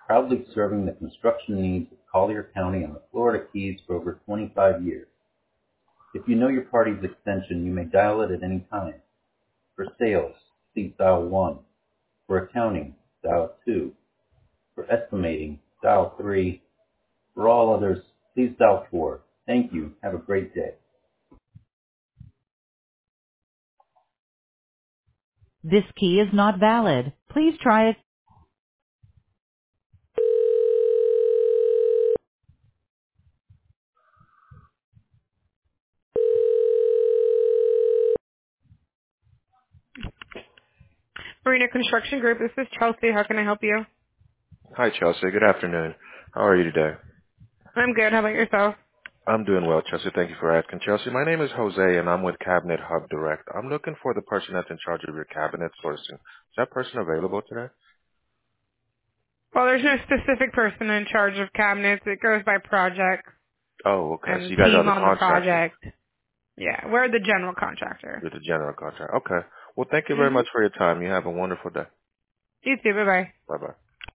proudly serving the construction needs of Collier County and the Florida Keys for over 25 years. If you know your party's extension, you may dial it at any time. For sales, please dial 1. For accounting, dial 2. For estimating, dial 3. For all others, please dial 4. Thank you. Have a great day. This key is not valid. Please try it. Marina Construction Group, this is Chelsea. How can I help you? Hi, Chelsea. Good afternoon. How are you today? I'm good. How about yourself? I'm doing well, Chelsea. Thank you for asking. Chelsea, my name is Jose, and I'm with Cabinet Hub Direct. I'm looking for the person that's in charge of your cabinet sourcing. Is that person available today? Well, there's no specific person in charge of cabinets. It goes by project Oh, okay. So and you guys are team the on the contractor. project. Yeah, we're the general contractor. You're the general contractor. Okay. Well, thank you very Mm-hmm. much for your time. You have a wonderful day. You too. Bye-bye. Bye-bye.